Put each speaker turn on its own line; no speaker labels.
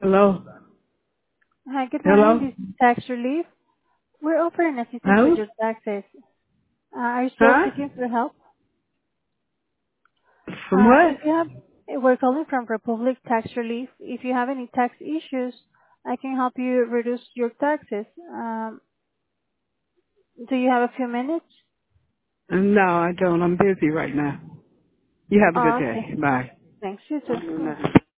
Hello?
Hi, good morning.
Hello?
This is Tax Relief. We're offering assistance with
Who?
your taxes. Are you still
Huh?
seeking for help?
From what?
If you have, we're calling from Republic Tax Relief. If you have any tax issues, I can help you reduce your taxes. Do you have a few minutes?
No, I don't. I'm busy right now. You have a good
Oh, okay.
day. Bye.
Thanks. You too. Bye.